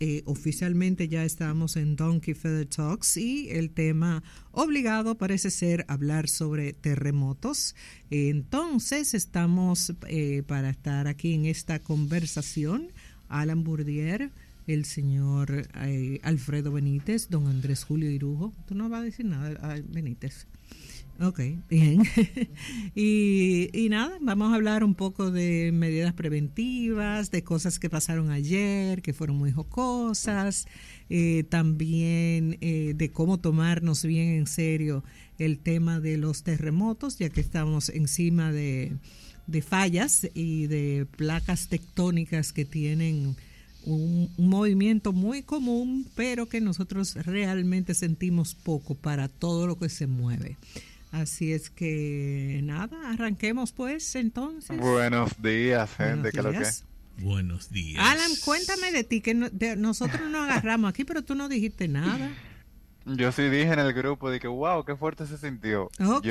Oficialmente ya estamos en Donkey Feather Talks y el tema obligado parece ser hablar sobre terremotos. Entonces estamos para estar aquí en esta conversación, Alan Bourdier, el señor Alfredo Benítez, don Andrés Julio Irujo. Tú no vas a decir nada, Benítez. Ok, bien. y nada, vamos a hablar un poco de medidas preventivas, de cosas que pasaron ayer, que fueron muy jocosas, también de cómo tomarnos bien en serio el tema de los terremotos, ya que estamos encima de fallas y de placas tectónicas que tienen un movimiento muy común, pero que nosotros realmente sentimos poco para todo lo que se mueve. Así es que nada, arranquemos pues entonces. Buenos días, gente. ¿Qué lo que? Buenos días. Alan, cuéntame de ti, que nosotros nos agarramos aquí, pero tú no dijiste nada. Yo sí dije en el grupo, dije, wow, qué fuerte se sintió. Okay.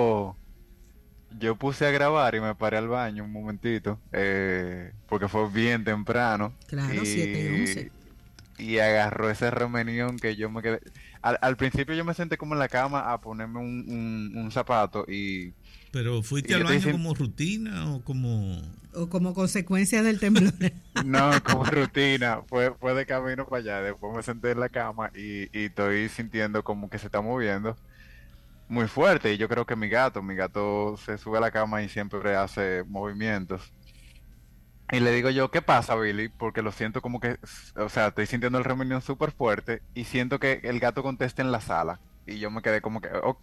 Yo puse a grabar y me paré al baño un momentito, porque fue bien temprano. Claro, 7:11. Y agarró ese remenión que yo me quedé. Al principio yo me senté como en la cama a ponerme un zapato y... ¿Pero fuiste al baño como rutina o como...? O como consecuencia del temblor. No, como rutina. Fue de camino para allá. Después me senté en la cama y estoy sintiendo como que se está moviendo muy fuerte. Y yo creo que mi gato se sube a la cama y siempre hace movimientos. Y le digo yo, ¿qué pasa, Billy? Porque lo siento como que, o sea, estoy sintiendo el remenión súper fuerte y siento que el gato contesta en la sala. Y yo me quedé como que, ok,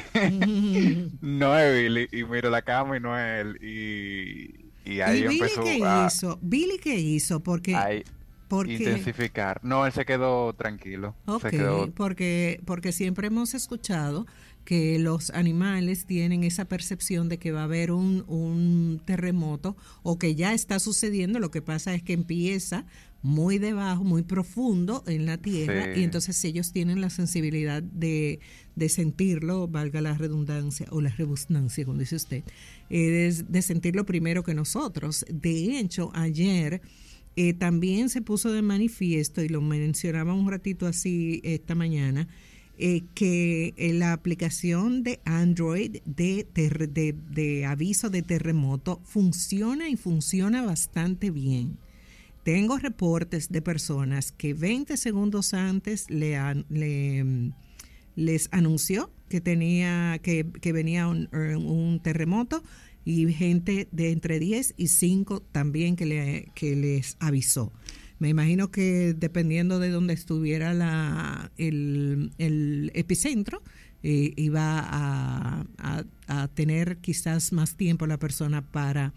no es Billy. Y miro la cama y no es él. Y ahí Billy empezó ¿Billy qué hizo? Porque intensificar. No, él se quedó tranquilo. Ok, se quedó... porque siempre hemos escuchado que los animales tienen esa percepción de que va a haber un terremoto o que ya está sucediendo. Lo que pasa es que empieza muy debajo, muy profundo en la tierra, Sí. y entonces ellos tienen la sensibilidad de sentirlo, valga la redundancia o la rebusnancia, como dice usted, de sentirlo primero que nosotros. De hecho, ayer también se puso de manifiesto, y lo mencionaba un ratito así esta mañana, que la aplicación de Android de aviso de terremoto funciona y funciona bastante bien. Tengo reportes de personas que 20 segundos antes les anunció que venía un terremoto, y gente de entre 10 y 5 también que les avisó. Me imagino que dependiendo de donde estuviera el epicentro, iba a tener quizás más tiempo la persona para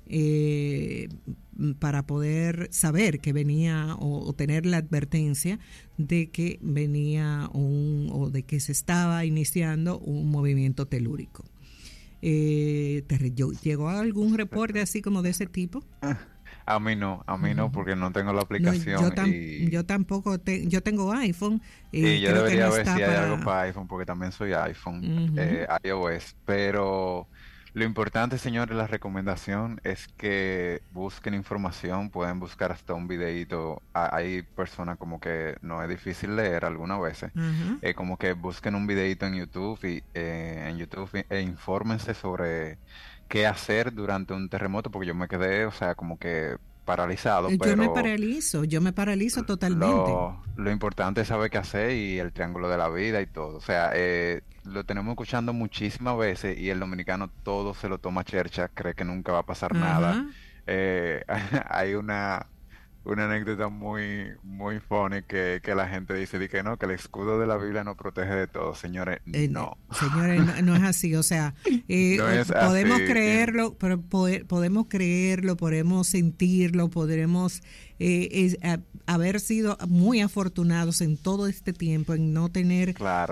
poder saber que venía o tener la advertencia de que venía o de que se estaba iniciando un movimiento telúrico. ¿Llegó algún reporte así como de ese tipo? A mí no, porque no tengo la aplicación. Yo tampoco, yo tengo iPhone. Y yo creo debería que no ver está si hay algo para iPhone, porque también soy iPhone, iOS. Pero lo importante, señores, la recomendación es que busquen información, pueden buscar hasta un videíto. Hay personas como que no es difícil leer algunas veces. Como que busquen un videíto en YouTube e infórmense sobre qué hacer durante un terremoto, porque yo me quedé, o sea, como que paralizado. Yo me paralizo totalmente. Lo importante es saber qué hacer y el triángulo de la vida y todo. O sea, lo tenemos escuchando muchísimas veces y el dominicano todo se lo toma a chercha, cree que nunca va a pasar nada. Hay una anécdota muy muy funny que la gente dice de que no, que el escudo de la Biblia nos protege de todo. Señores, no. Señores, no es así. O sea, no es podemos así. creerlo, pero podemos creerlo, podemos sentirlo, podremos haber sido muy afortunados en todo este tiempo en no tener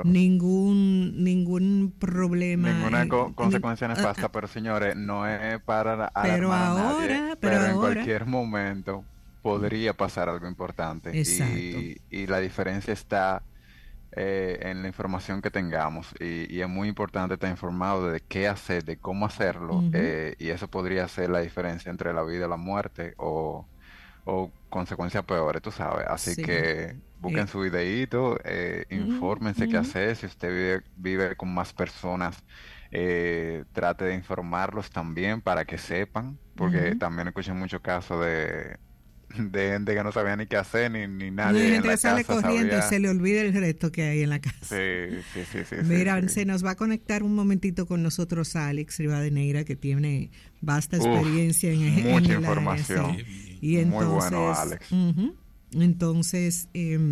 ningún problema, ninguna consecuencia nefasta, pero señores, no es para pero alarmar a nadie, pero en ahora, cualquier momento podría pasar algo importante. Y la diferencia está en la información que tengamos, y es muy importante estar informado de qué hacer, de cómo hacerlo, y eso podría ser la diferencia entre la vida y la muerte, o o consecuencias peores, tú sabes. Así Sí. que busquen su videíto, Ujú, infórmense qué ujú, hacer. Si usted vive con más personas, trate de informarlos también para que sepan, porque ujú. también escuché muchos casos de gente que no sabía ni qué hacer, ni No hay nadie en gente que la sale casa corriendo y se sabía. le olvida el resto que hay en la Sí, casa. sí, sí, sí, sí, Mira, sí. se nos va a conectar un momentito con nosotros Alex Rivadeneira, que tiene vasta Uf, experiencia en mucha el área, sí. información. Qué bien. Y Muy bueno, entonces, Alex. ujú, entonces,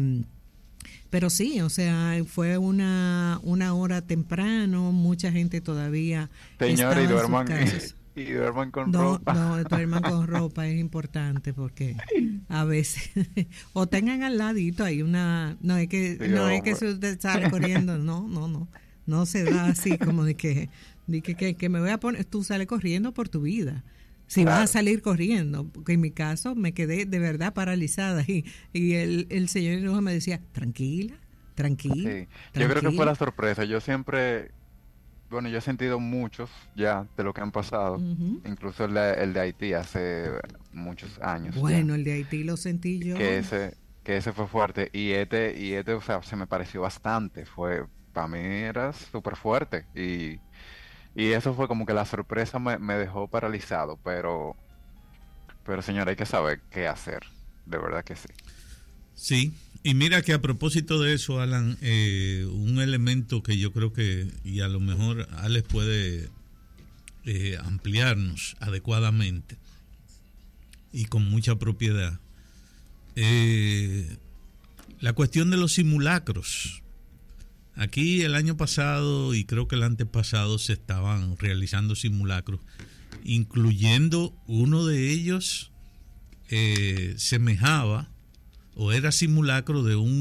pero sí, o sea, fue una hora temprano, mucha gente todavía Señores, y estaba en sus duerman, casas. y duerman con No, ropa. no, duerman con ropa es importante porque a veces o tengan al ladito ahí Sí, no es que hombre. si usted sale corriendo, no se da así como que me voy a poner, tú sales corriendo por tu vida. Si vas a Claro. salir corriendo, porque en mi caso me quedé de verdad paralizada y el señor Enoja me decía, tranquila, tranquila, Sí, yo creo que fue tranquila. la sorpresa. Yo siempre, bueno, yo he sentido muchos ya de lo que han pasado, Ujú. incluso el de Haití hace muchos años ya, Bueno, el de Haití lo sentí que yo. ese fue fuerte o sea, se me pareció bastante. Para mí era súper fuerte y eso fue como que la sorpresa me dejó paralizado, pero señor, hay que saber qué hacer, de verdad que sí. Sí, y mira que a propósito de eso, Alan, un elemento que yo creo que, y a lo mejor Alex puede ampliarnos adecuadamente y con mucha propiedad, eh, la cuestión de los simulacros. Aquí el año pasado y creo que el antepasado se estaban realizando simulacros, incluyendo uno de ellos semejaba o era simulacro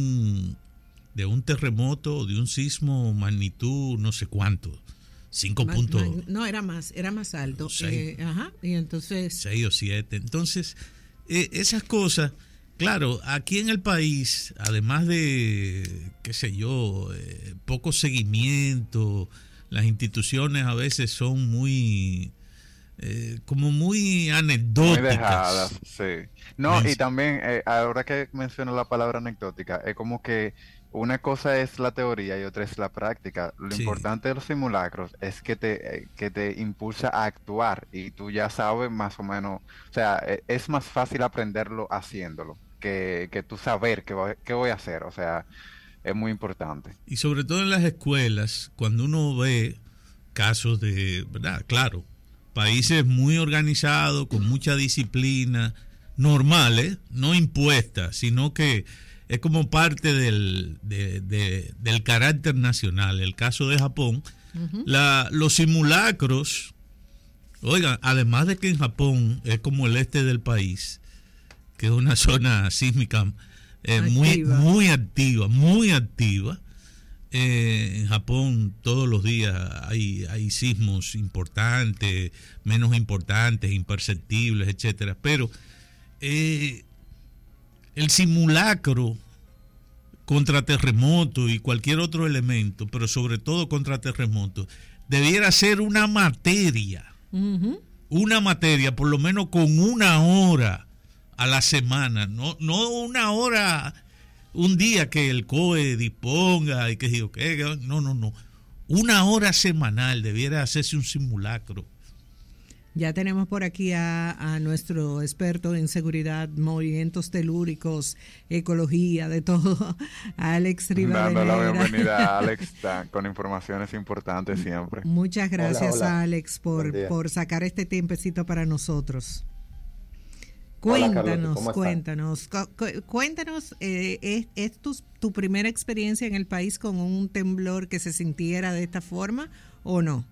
de un terremoto o de un sismo magnitud no sé cuánto, 5 puntos, No, era más alto. 6 Ajá, y entonces, 6 o 7. Entonces, esas cosas, claro, aquí en el país, además de, qué sé yo, poco seguimiento, las instituciones a veces son muy, como muy Muy dejadas, anecdóticas. sí. No, y Men- también, ahora que menciono la palabra anecdótica, es como que una cosa es la teoría y otra es la práctica. Lo Sí, importante de los simulacros es que te impulsa a actuar y tú ya sabes más o menos, o sea, es más fácil aprenderlo haciéndolo que tú saber qué voy a hacer, o sea, es muy importante. y sobre todo en las escuelas, cuando uno ve casos de, ¿verdad? Claro, países muy organizados, con mucha disciplina, normales, no impuestas, sino que es como parte del carácter nacional. El caso de Japón, ujú, los simulacros, oigan, además de que en Japón es como el este del país, que es una zona sísmica activa. muy activa. En Japón todos los días hay sismos importantes, menos importantes, imperceptibles, etcétera. Pero eh, el simulacro contra terremoto y cualquier otro elemento, pero sobre todo contra terremoto, debiera ser Ujú. una materia, por lo menos con una hora a la semana, no una hora, un día que el COE disponga y que digo que no, una hora semanal debiera hacerse un simulacro. Ya tenemos por aquí a nuestro experto en seguridad, movimientos telúricos, ecología, de todo, Alex Dando la Rivadeneira. bienvenida a Alex con informaciones importantes siempre. Muchas Hola, gracias, hola. Alex, Buen día. por sacar este tiempecito para nosotros. Hola, Carlos, ¿cómo están? Cuéntanos, ¿es tu primera experiencia en el país con un temblor que se sintiera de esta forma o no?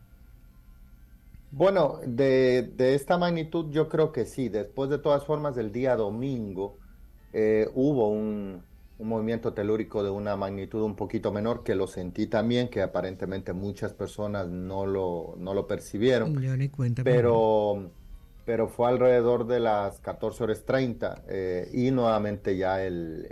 Bueno, de esta magnitud yo creo que sí. Después de todas formas, el día domingo hubo un movimiento telúrico de una magnitud un poquito menor que lo sentí también, que aparentemente muchas personas no lo percibieron, Yo ni cuenta me di. pero, pero fue alrededor de las 14:30 y nuevamente ya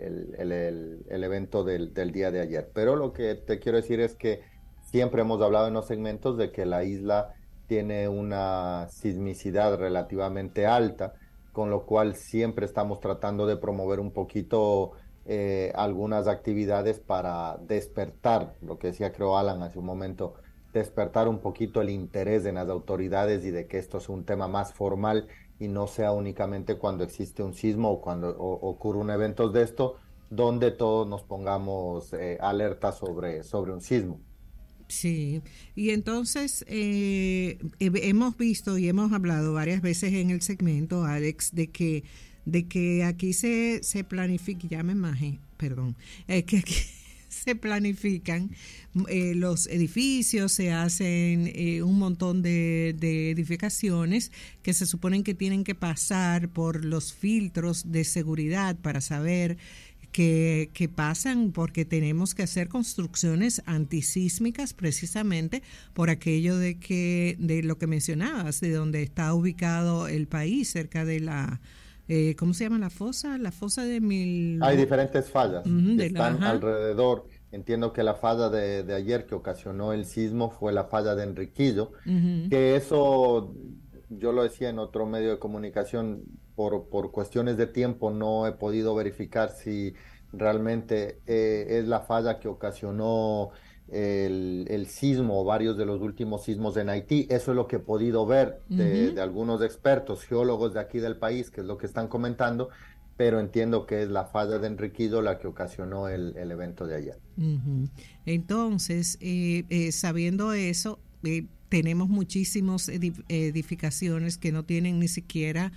el evento del día de ayer. Pero lo que te quiero decir es que siempre hemos hablado en los segmentos de que la isla tiene una sismicidad relativamente alta, con lo cual siempre estamos tratando de promover un poquito algunas actividades para despertar, lo que decía creo Alan hace un momento, despertar un poquito el interés en las autoridades y de que esto es un tema más formal y no sea únicamente cuando existe un sismo o cuando ocurre un evento de esto, donde todos nos pongamos alerta sobre un sismo. Sí, y entonces hemos visto y hemos hablado varias veces en el segmento, Alex, de que aquí se planifica, ya me imagino, perdón, que aquí se planifican los edificios, se hacen un montón de edificaciones que se suponen que tienen que pasar por los filtros de seguridad para saber que pasan, porque tenemos que hacer construcciones antisísmicas precisamente por aquello de lo que mencionabas, de donde está ubicado el país, cerca de la ¿cómo se llama la fosa? La fosa de Mil... Hay diferentes fallas que están ajá. alrededor. Entiendo que la falla de ayer que ocasionó el sismo fue la falla de Enriquillo, que eso, yo lo decía en otro medio de comunicación, por cuestiones de tiempo no he podido verificar si realmente es la falla que ocasionó el sismo o varios de los últimos sismos en Haití. Eso es lo que he podido ver de algunos expertos, geólogos de aquí del país, que es lo que están comentando, pero entiendo que es la falla de Enriquillo la que ocasionó el evento de ayer. Entonces, sabiendo eso, tenemos muchísimas edificaciones que no tienen ni siquiera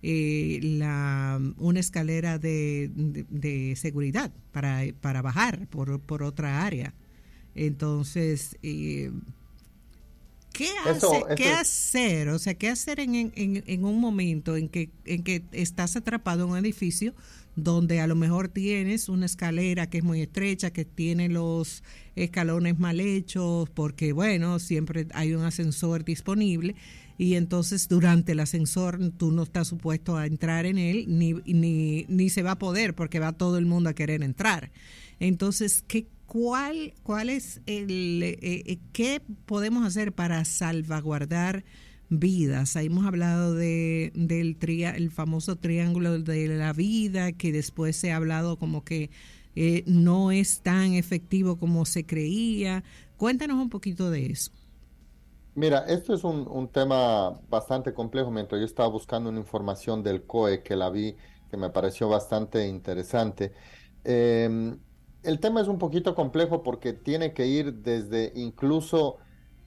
una escalera de seguridad para bajar por otra área. Entonces, ¿qué hacer? O sea, ¿qué hacer en un momento en que estás atrapado en un edificio donde a lo mejor tienes una escalera que es muy estrecha, que tiene los escalones mal hechos, porque, bueno, siempre hay un ascensor disponible, y entonces durante el ascensor tú no estás supuesto a entrar en él, ni se va a poder, porque va todo el mundo a querer entrar? Entonces, ¿cuál es qué podemos hacer para salvaguardar vidas? Ahí hemos hablado el famoso triángulo de la vida, que después se ha hablado como que no es tan efectivo como se creía. Cuéntanos un poquito de eso. Mira, esto es un tema bastante complejo. Mientras yo estaba buscando una información del COE que la vi, que me pareció bastante interesante. El tema es un poquito complejo porque tiene que ir incluso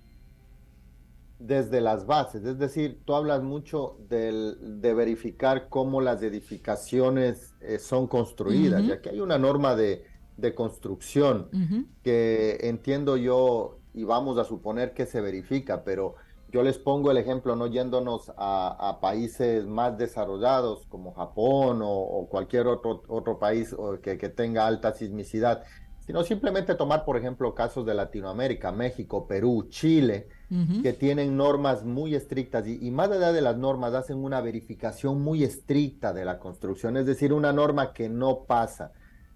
desde las bases. Es decir, tú hablas mucho de verificar cómo las edificaciones son construidas, ya que hay una norma de construcción que entiendo yo, y vamos a suponer que se verifica, pero yo les pongo el ejemplo, no yéndonos a países más desarrollados como Japón o cualquier otro país que tenga alta sismicidad, sino simplemente tomar, por ejemplo, casos de Latinoamérica, México, Perú, Chile, que tienen normas muy estrictas y más allá de las normas hacen una verificación muy estricta de la construcción, es decir, una norma que no pasa,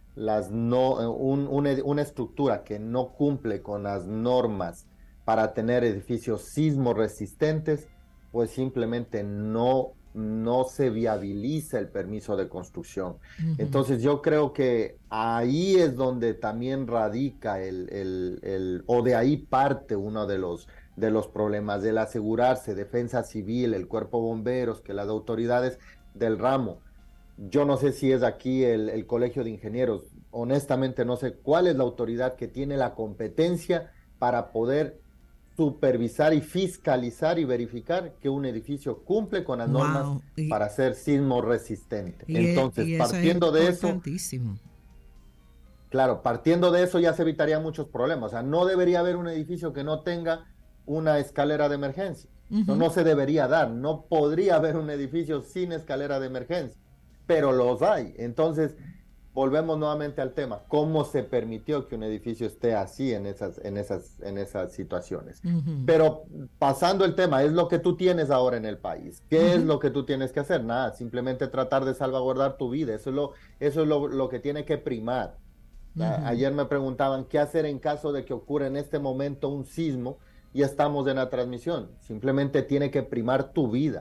una estructura que no cumple con las normas para tener edificios sismo resistentes, pues simplemente no se viabiliza el permiso de construcción. Entonces yo creo que ahí es donde también radica o de ahí parte uno de los problemas, del asegurarse, Defensa Civil, el Cuerpo de Bomberos, que las autoridades del ramo. Yo no sé si es aquí el Colegio de Ingenieros, honestamente no sé cuál es la autoridad que tiene la competencia para poder supervisar y fiscalizar y verificar que un edificio cumple con las normas para ser sismo resistente. Entonces, partiendo de eso, claro, partiendo de eso ya se evitarían muchos problemas. O sea, no debería haber un edificio que no tenga una escalera de emergencia. No se debería dar. No podría haber un edificio sin escalera de emergencia, pero los hay. Entonces, volvemos nuevamente al tema, ¿cómo se permitió que un edificio esté así en esas situaciones? Pero pasando el tema, es lo que tú tienes ahora en el país. ¿Qué es lo que tú tienes que hacer? Nada, simplemente tratar de salvaguardar tu vida. Eso es lo que tiene que primar. Ayer me preguntaban qué hacer en caso de que ocurra en este momento un sismo y estamos en la transmisión. Simplemente tiene que primar tu vida.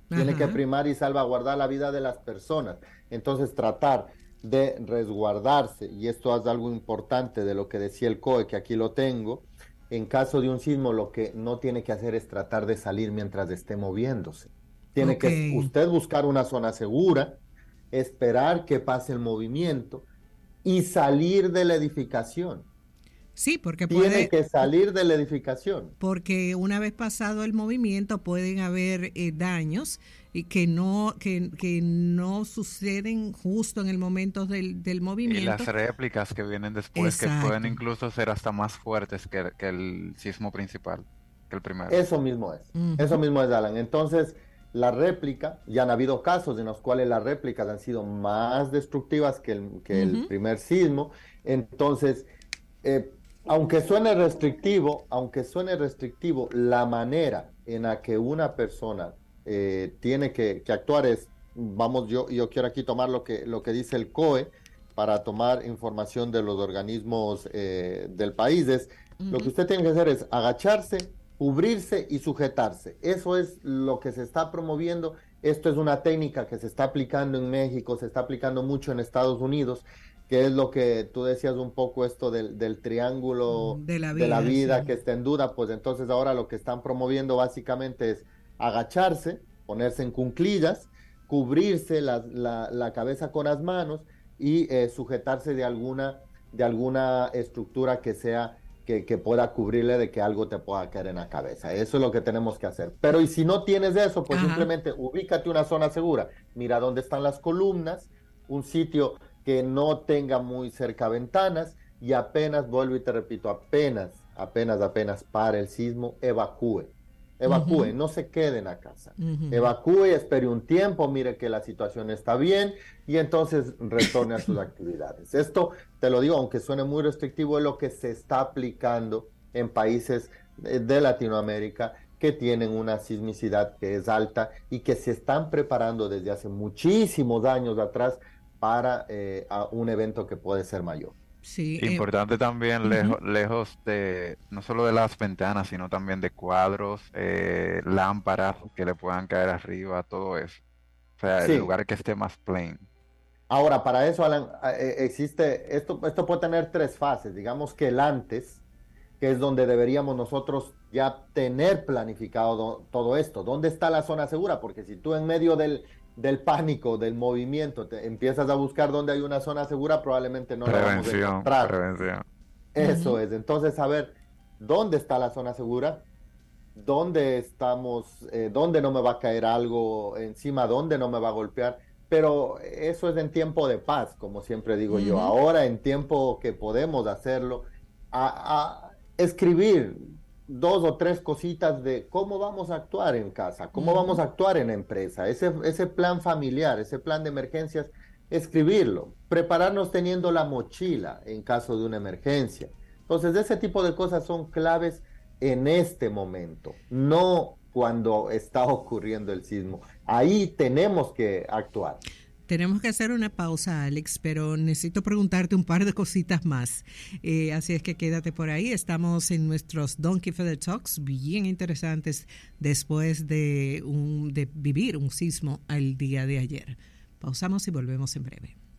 tiene que Ajá. primar y salvaguardar la vida de las personas. Entonces, tratar de resguardarse, y esto es algo importante de lo que decía el COE, que aquí lo tengo, en caso de un sismo, lo que no tiene que hacer es tratar de salir mientras esté moviéndose. Tiene Ok. que usted buscar una zona segura, esperar que pase el movimiento y salir de la edificación. Sí, porque Tiene puede, que salir de la edificación. porque una vez pasado el movimiento pueden haber daños y que no suceden justo en el momento del Y movimiento. las réplicas que vienen después, que pueden Exacto. incluso ser hasta más fuertes que el sismo principal, que el primero. Eso mismo es. Eso Ujú, mismo es, Alan. Entonces, la réplica, ya han habido casos en los cuales las réplicas han sido más destructivas que el ujú. primer sismo. Entonces, eh, aunque suene restrictivo, la manera en la que una persona tiene que actuar es, vamos, yo quiero aquí tomar lo que dice el COE para tomar información de los organismos del país, es lo que Ujú. usted tiene que hacer es agacharse, cubrirse y sujetarse. Eso es lo que se está promoviendo. Esto es una técnica que se está aplicando en México, se está aplicando mucho en Estados Unidos, que es lo que tú decías un poco esto del triángulo De la de la vida, vida sí. que está en duda, pues entonces ahora lo que están promoviendo básicamente es agacharse, ponerse en cuclillas, cubrirse la cabeza con las manos y sujetarse de alguna estructura que sea que pueda cubrirle de que algo te pueda caer en la cabeza. Eso es lo que tenemos que hacer. Pero y si no tienes eso, pues Ajá. simplemente ubícate una zona segura. Mira dónde están las columnas, un sitio que no tenga muy cerca ventanas y apenas, vuelvo y te repito, apenas para el sismo, evacúe, Ujú, no se quede en la casa. ujú. Evacúe, espere un tiempo, mire que la situación está bien y entonces retorne a sus actividades. Esto, te lo digo, aunque suene muy restrictivo, es lo que se está aplicando en países de Latinoamérica que tienen una sismicidad que es alta y que se están preparando desde hace muchísimos años atrás para a un evento que puede ser mayor. Sí. Importante también Ujú. lejos de, no solo de las ventanas, sino también de cuadros, lámparas que le puedan caer arriba, todo eso. O sea, el Sí, lugar que esté más plain. ahora para eso, Alan, existe, esto puede tener tres fases, digamos que el antes, que es donde deberíamos nosotros ya tener planificado todo esto. ¿Dónde está la zona segura? Porque si tú en medio del pánico, del movimiento, te empiezas a buscar dónde hay una zona segura, probablemente no la vamos a Prevención, encontrar. prevención. Eso Ujú. es. Entonces, a ver, ¿dónde está la zona segura? ¿Dónde estamos? ¿Dónde no me va a caer algo encima? ¿Dónde no me va a golpear? Pero eso es en tiempo de paz, como siempre digo yo. Ujú. Ahora, en tiempo que podemos hacerlo, a escribir dos o tres cositas de cómo vamos a actuar en casa, cómo vamos Ujú. a actuar en la empresa, ese plan familiar, ese plan de emergencias, escribirlo, prepararnos teniendo la mochila en caso de una emergencia. Entonces, ese tipo de cosas son claves en este momento, no cuando está ocurriendo el sismo. Ahí tenemos que actuar. Tenemos que hacer una pausa, Alex, pero necesito preguntarte un par de cositas más. Así es que quédate por ahí. Estamos en nuestros Donkey Feather Talks, bien interesantes después de vivir un sismo el día de ayer. Pausamos y volvemos en breve.